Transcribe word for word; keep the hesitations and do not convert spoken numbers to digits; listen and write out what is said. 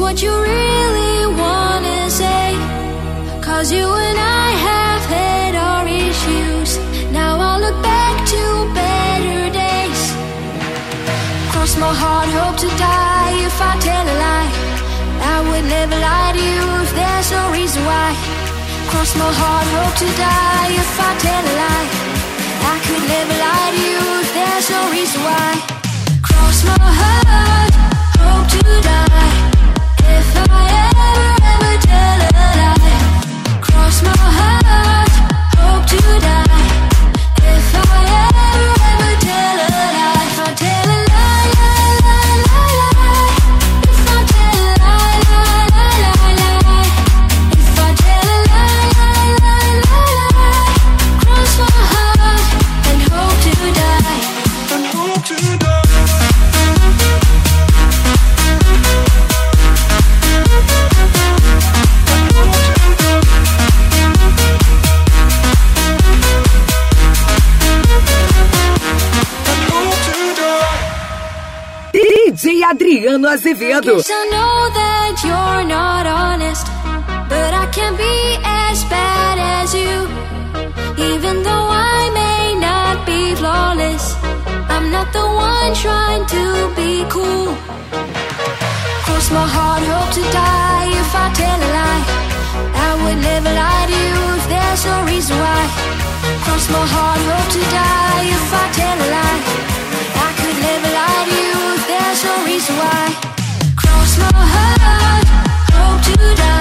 what you really wanna say. Cause you and I have had our issues. Now I look back to better days. Cross my heart, hope to die if I tell a lie. I would never lie to you if there's no reason why. Cross my heart, hope to die if I tell a lie. I could never lie to you if there's no reason why. Cross my heart, hope to die if I ever, ever tell a lie. Cross my heart, hope to die if I ever, ever tell a lie. If I tell a lie, lie, lie, lie, lie. If I tell a lie, lie, lie, lie, lie. If I tell a lie, lie, lie, lie, lie. Cross my heart and hope to die. And hope to die. D J Adriano Azevedo. Yes, I know that you're not honest, but I can't be as bad as you. Even though I may not be flawless, I'm not the one trying to be cool. Cross my heart, hope to die if I tell a lie. I would never lie to you if there's no reason why. Cross my heart, hope to die if I tell a lie. I could never lie to you if there's no reason why. Cross my heart, hope to die.